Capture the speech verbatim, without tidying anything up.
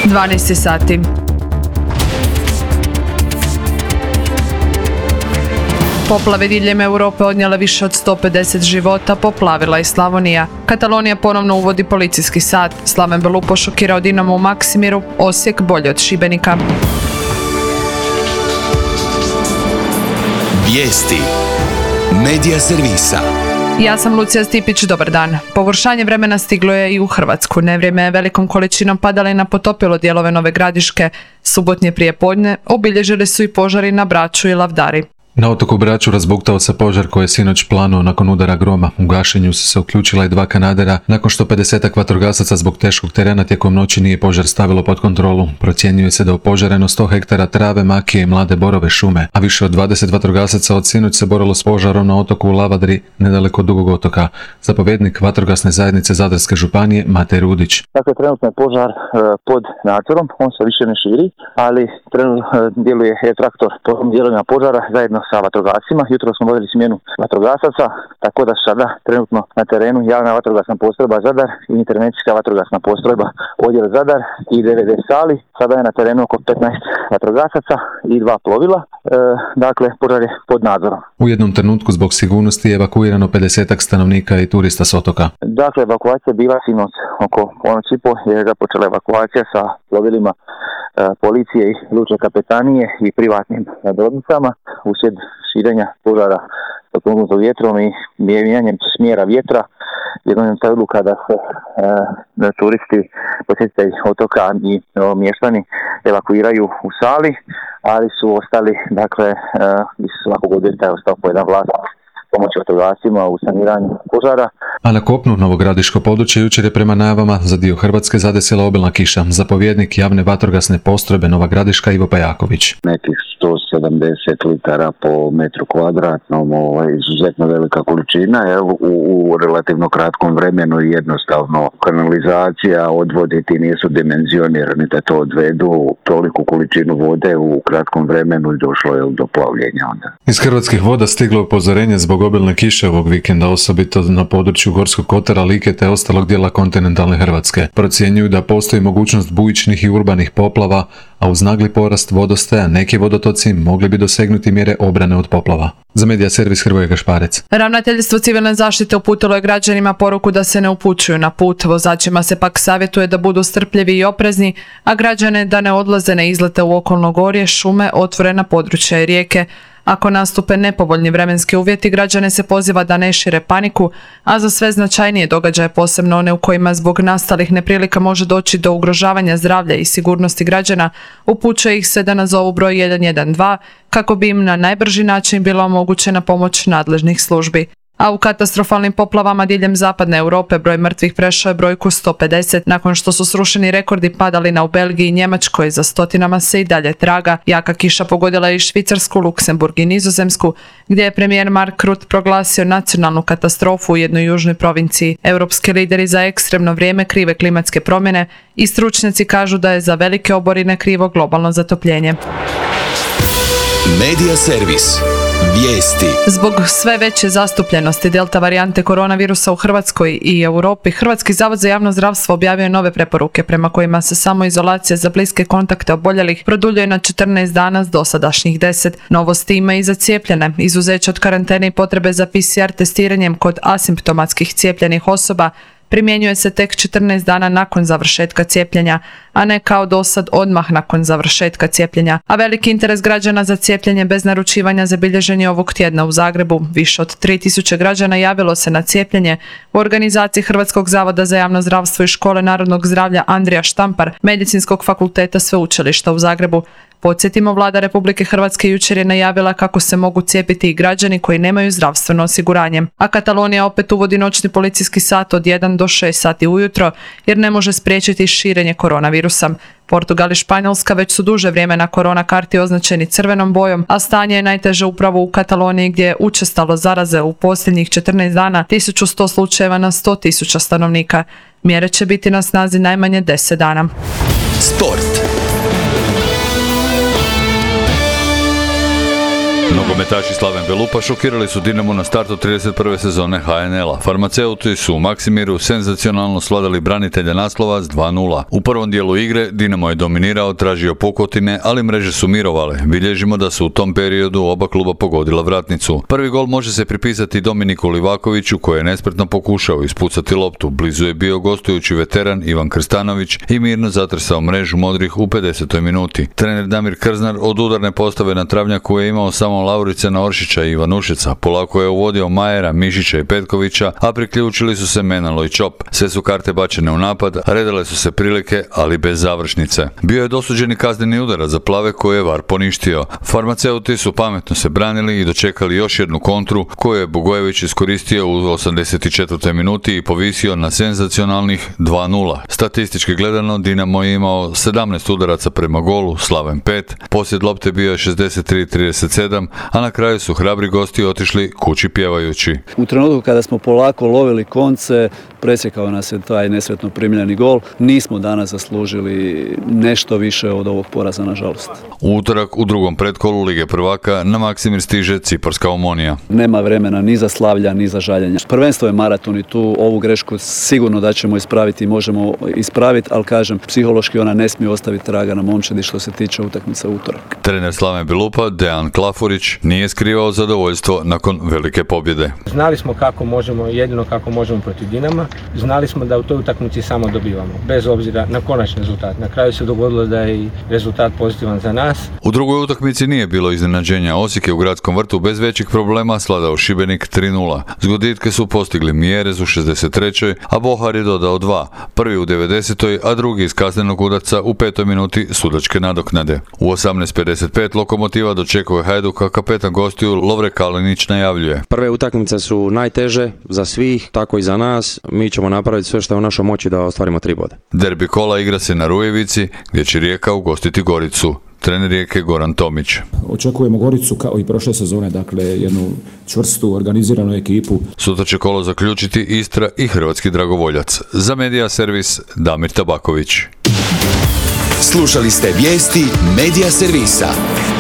dvanaest sati. Poplave diljem Europe odnijele više od sto pedeset života, poplavila i Slavonija. Katalonija ponovno uvodi policijski sat. Slaven Belupo šokirao Dinamo u Maksimiru, Osijek bolje od Šibenika. Vijesti Medija servisa. Ja sam Lucija Stipić, dobar dan. Pogoršanje vremena stiglo je i u Hrvatsku. Nevrijeme je velikom količinom padalina potopilo dijelove Nove Gradiške. Subotnje prijepodne obilježili su i požari na Braču i Lavdari. Na otoku Braču razbuktao se požar koji je sinoć planuo nakon udara groma. U gašenju su se uključila i dva kanadera, nakon što pedesetak vatrogasaca zbog teškog terena tijekom noći nije požar stavilo pod kontrolu. Procjenjuje se da je opožareno sto hektara trave, makije i mlade borove šume, a više od dvadeset vatrogasaca od sinoć se borilo s požarom na otoku u Lavadri, nedaleko Dugog otoka. Zapovjednik vatrogasne zajednice Zadarske županije Matej Rudić. Dakle, trenutno je požar e, pod nadzorom, on se više ne širi, ali trenutno e, djeluje je traktor po dijelovima požara zajedno sa vatrogascima. Jutro smo vodili smjenu vatrogasaca, tako da sada trenutno na terenu javna vatrogasna postrojba Zadar i intervencijska vatrogasna postrojba odjel Zadar i D V D Sali. Sada je na terenu oko petnaest vatrogasaca i dva plovila. E, dakle, požar je pod nadzorom. U jednom trenutku zbog sigurnosti je evakuirano pedesetak stanovnika i turista s otoka. Dakle, evakuacija je bila sinoć oko ponoć i po, je započela evakuacija sa plovilima e, policije i lučke kapetanije i privatnim brodnicama uslijed širenja požara potpomognutog vjetrom i mijenjanjem smjera vjetra. Jednom je ta odluka da se e, turisti, posjetitelji otoka i e, mještani evakuiraju u Sali, ali su ostali, dakle, e, iz svakog objekta je ostao po jedan vlasnik pomoći vatrogascima u saniranju požara. A na kopnu Novogradiško područje jučer je prema najavama za dio Hrvatske zadesila obilna kiša. Zapovjednik javne vatrogasne postrojbe Nova Gradiška Ivo Pajaković. Nekih sto sedamdeset litara po metru kvadratnom, ovaj, izuzetno velika količina, je, u, u relativno kratkom vremenu i jednostavno kanalizacija, odvoditi nisu dimenzionirani da to odvedu toliku količinu vode u kratkom vremenu i došlo je do plavljenja onda. Iz Hrvatskih voda stiglo upozorenje zbog obilne kiše ovog vikenda, osobito na području Gorskog kotara, Like te ostalog dijela kontinentalne Hrvatske. Procjenjuju da postoji mogućnost bujičnih i urbanih poplava, a uz nagli porast vodostaja neki vodotoci mogli bi dosegnuti mjere obrane od poplava. Za Medija servis Hrvoje Gašparec. Ravnateljstvo civilne zaštite uputilo je građanima poruku da se ne upućuju na put. Vozačima se pak savjetuje da budu strpljivi i oprezni, a građane da ne odlaze na izlete u okolno gorje, šume, otvorena područja i rijeke. Ako nastupe nepovoljni vremenski uvjeti, građane se poziva da ne šire paniku, a za sve značajnije događaje, posebno one u kojima zbog nastalih neprilika može doći do ugrožavanja zdravlja i sigurnosti građana, upućuje ih se da nazovu broj jedan jedan dva kako bi im na najbrži način bila omogućena pomoć nadležnih službi. A u katastrofalnim poplavama diljem zapadne Europe broj mrtvih prešao je brojku sto pedeset, nakon što su srušeni rekordi padalina u Belgiji i Njemačkoj, za stotinama se i dalje traga. Jaka kiša pogodila je i Švicarsku, Luksemburg i Nizozemsku, gdje je premijer Mark Rutte proglasio nacionalnu katastrofu u jednoj južnoj provinciji. Europski lideri za ekstremno vrijeme krive klimatske promjene i stručnjaci kažu da je za velike oborine krivo globalno zatopljenje. Medija servis. Vijesti. Zbog sve veće zastupljenosti delta varijante koronavirusa u Hrvatskoj i Europi, Hrvatski zavod za javno zdravstvo objavio je nove preporuke prema kojima se samoizolacija za bliske kontakte oboljelih produljuje na četrnaest dana s dosadašnjih deset. Novosti ima i za cijepljene. Izuzeće od karantene i potrebe za P C R testiranjem kod asimptomatskih cijepljenih osoba primjenjuje se tek četrnaest dana nakon završetka cijepljenja, a ne kao dosad odmah nakon završetka cijepljenja. A veliki interes građana za cijepljenje bez naručivanja zabilježen je ovog tjedna u Zagrebu. Više od tri tisuće građana javilo se na cijepljenje u organizaciji Hrvatskog zavoda za javno zdravstvo i Škole narodnog zdravlja Andrija Štampar, Medicinskog fakulteta Sveučilišta u Zagrebu. Podsjetimo, vlada Republike Hrvatske jučer je najavila kako se mogu cijepiti i građani koji nemaju zdravstveno osiguranje. A Katalonija opet uvodi noćni policijski sat od jedan do šest sati ujutro jer ne može spriječiti širenje koronavirusa. Portugal i Španjolska već su duže vrijeme na korona karti označeni crvenom bojom, a stanje je najteže upravo u Kataloniji gdje je učestalo zaraze u posljednjih četrnaest dana, tisuću sto slučajeva na sto tisuća stanovnika. Mjere će biti na snazi najmanje deset dana. Sport. Nogometaši Slaven Belupa šokirali su Dinamo na startu trideset prve sezone ha en el a. Farmaceuti su u Maksimiru senzacionalno sladali branitelja naslova s dva nula. U prvom dijelu igre Dinamo je dominirao, tražio pukotine, ali mreže su mirovale. Bilježimo da su u tom periodu oba kluba pogodila vratnicu. Prvi gol može se pripisati Dominiku Livakoviću koji je nespretno pokušao ispucati loptu. Blizu je bio gostujući veteran Ivan Krstanović i mirno zatresao mrežu modrih u pedesetoj minuti. Trener Damir Krznar od udarne postave na travnjaku je imao samo Lauricena Oršića i Ivanušeca. Polako je uvodio Majera, Mišića i Petkovića, a priključili su se Menalo i Čop. Sve su karte bačene u napad, redale su se prilike, ali bez završnice. Bio je dosuđeni kazneni udarac za plave koje je var poništio. Farmaceuti su pametno se branili i dočekali još jednu kontru koju je Bogojević iskoristio u osamdeset četvrtoj minuti i povisio na senzacionalnih dva nula. Statistički gledano Dinamo je imao sedamnaest udaraca prema golu, Slaven pet, posjed lopte bio je šezdeset tri trideset sedam, a na kraju su hrabri gosti otišli kući pjevajući. U trenutku kada smo polako lovili konce, presjekao nas je taj nesretno primljeni gol. Nismo danas zaslužili nešto više od ovog poraza, nažalost. U utorak u drugom pretkolu Lige prvaka na Maksimir stiže Ciparska Omonija. Nema vremena ni za slavlja, ni za žaljenja. Prvenstvo je maraton i tu ovu grešku sigurno da ćemo ispraviti i možemo ispraviti, ali kažem, psihološki ona ne smije ostaviti traga na momčadi što se tiče utakmice u utorak. Trener Slaven Belupa, Dejan Klafurić, nije skrivao zadovoljstvo nakon velike pobjede. Znali smo kako možemo, jedino kako možemo protiv Dinama. Znali smo da u toj utakmici samo dobivamo, bez obzira na konačni rezultat. Na kraju se dogodilo da je i rezultat pozitivan za nas. U drugoj utakmici nije bilo iznenađenja. Osijek je u Gradskom vrtu bez većih problema sladao Šibenik tri nula. Zgoditke su postigli Mjerez u šezdeset trećoj, a Bohar je dodao dva. Prvi u devedesetoj, a drugi iz kaznenog udarca u petoj minuti sudačke nadoknade. U osamnaest pedeset pet Lokomotiva dočekuje Hajduka, kapetan gostiju Lovre Kalinić najavljuje. Prve utakmice su najteže za svih, tako i za nas. Mi ćemo napraviti sve što je u našoj moći da ostvarimo tri boda. Derbi kola igra se na Rujevici, gdje će Rijeka ugostiti Goricu. Trener Rijeke Goran Tomić. Očekujemo Goricu kao i prošle sezone, dakle jednu čvrstu, organiziranu ekipu. Sutra će kolo zaključiti Istra i Hrvatski dragovoljac. Za Medija servis Damir Tabaković. Slušali ste vijesti Medija servisa.